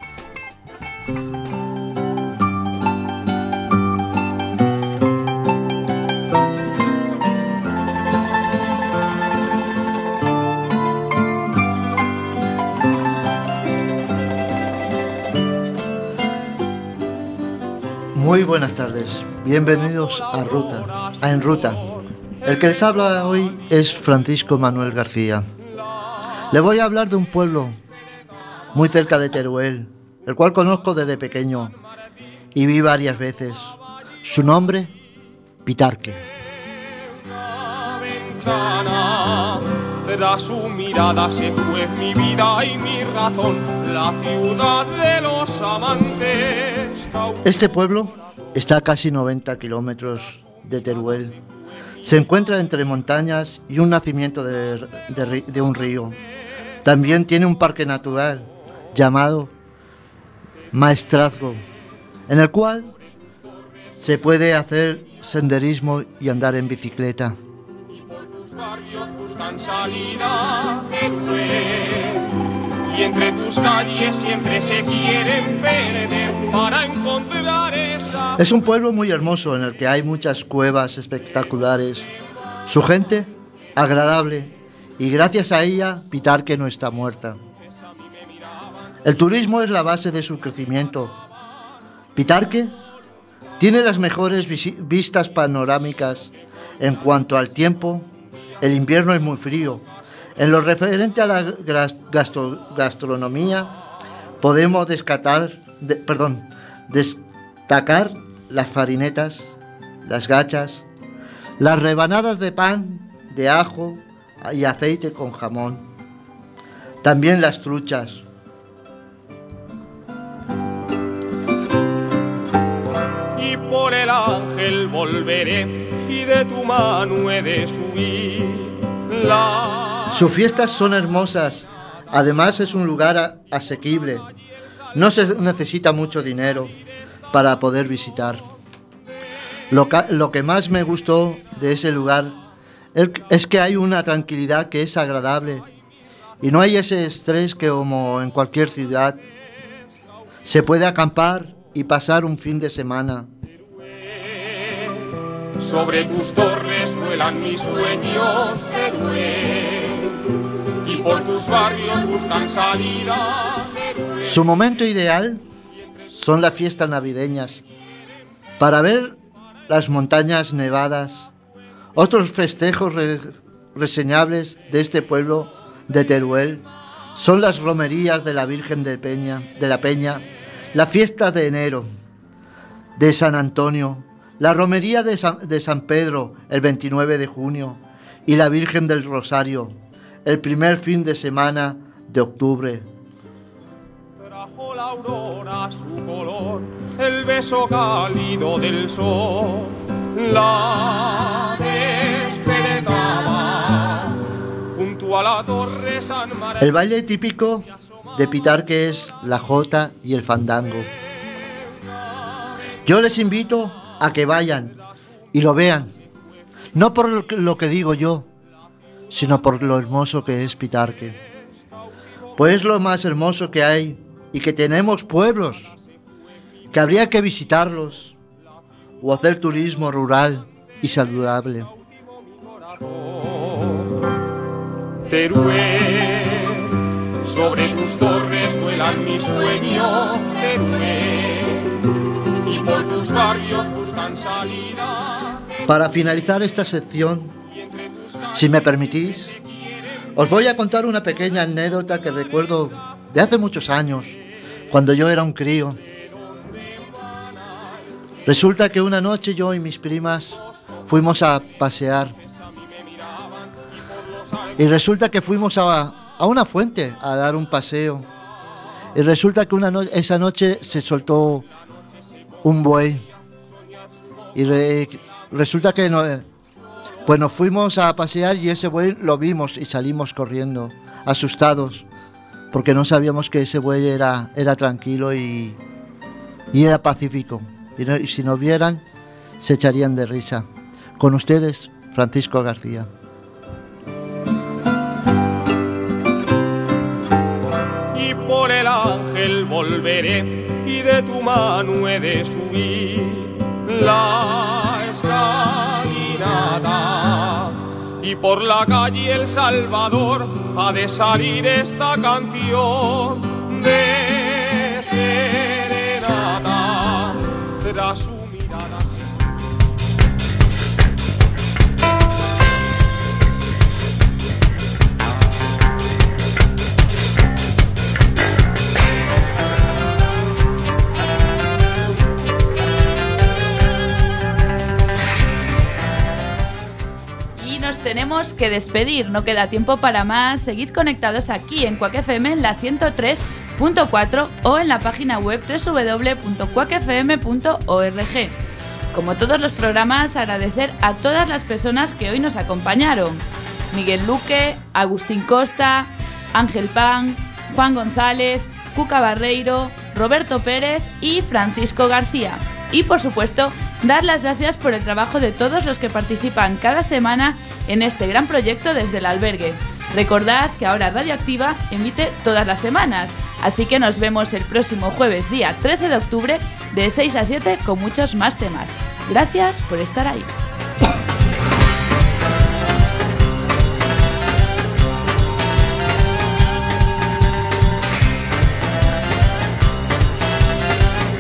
Muy buenas tardes, bienvenidos a En Ruta. El que les habla hoy es Francisco Manuel García. Les voy a hablar de un pueblo muy cerca de Teruel, el cual conozco desde pequeño y vi varias veces. Su nombre, Pitarque. Tras su mirada se fue mi vida y mi razón, la ciudad de los amantes. Este pueblo está a casi 90 kilómetros de Teruel. Se encuentra entre montañas y un nacimiento de un río. También tiene un parque natural llamado Maestrazgo, en el cual se puede hacer senderismo y andar en bicicleta. Barrios buscan salida de Teruel, y entre tus calles siempre se quieren perder para encontrar esa... Es un pueblo muy hermoso en el que hay muchas cuevas espectaculares. Su gente, agradable, y gracias a ella Pitarque no está muerta. El turismo es la base de su crecimiento. Pitarque tiene las mejores vistas panorámicas en cuanto al tiempo. El invierno es muy frío. En lo referente a la gastronomía, podemos destacar las farinetas, las gachas, las rebanadas de pan, de ajo y aceite con jamón. También las truchas. Y por el ángel volveré, y de tu mano he de subir Sus fiestas son hermosas. Además es un lugar asequible. No se necesita mucho dinero para poder visitar. Lo que más me gustó de ese lugar es que hay una tranquilidad que es agradable y no hay ese estrés que como en cualquier ciudad. Se puede acampar y pasar un fin de semana. Sobre tus torres vuelan mis sueños, Teruel, y por tus barrios buscan salida. Su momento ideal son las fiestas navideñas, para ver las montañas nevadas. Otros festejos reseñables de este pueblo de Teruel son las romerías de la Virgen de la Peña, la fiesta de enero de San Antonio, la romería de San Pedro el 29 de junio y la Virgen del Rosario el primer fin de semana de octubre. Trajo la aurora su color, el beso cálido del sol, la despertaba junto a la torre San Martín. El baile típico de Pitarque es la jota y el fandango. Yo les invito a que vayan y lo vean, no por lo que digo yo, sino por lo hermoso que es Pitarque. Pues es lo más hermoso que hay y que tenemos pueblos, que habría que visitarlos o hacer turismo rural y saludable. Teruel, sobre tus torres vuelan mis sueños, Teruel, y por tus barrios buscan salida. Para finalizar esta sección, si me permitís, os voy a contar una pequeña anécdota que recuerdo de hace muchos años, cuando yo era un crío. Resulta que una noche yo y mis primas fuimos a pasear. Y resulta que fuimos a una fuente a dar un paseo. Y resulta que esa noche se soltó un buey. Y resulta que pues nos fuimos a pasear y ese buey lo vimos y salimos corriendo, asustados, porque no sabíamos que ese buey era tranquilo y era pacífico. Y si nos vieran, se echarían de risa. Con ustedes, Francisco García. Y por el ángel volveré y de tu mano he de subir la escalinata. Y por la calle El Salvador ha de salir esta canción de serenata tras su mirada. Nos tenemos que despedir, no queda tiempo para más. Seguid conectados aquí en Quack FM en la 103.4 o en la página web www.quackfm.org. Como todos los programas, agradecer a todas las personas que hoy nos acompañaron: Miguel Luque, Agustín Costa, Ángel Pan, Juan González, Cuca Barreiro, Roberto Pérez y Francisco García. Y por supuesto, dar las gracias por el trabajo de todos los que participan cada semana en este gran proyecto desde el albergue. Recordad que ahora Radioactiva emite todas las semanas, así que nos vemos el próximo jueves, día 13 de octubre, de 6 a 7, con muchos más temas. Gracias por estar ahí.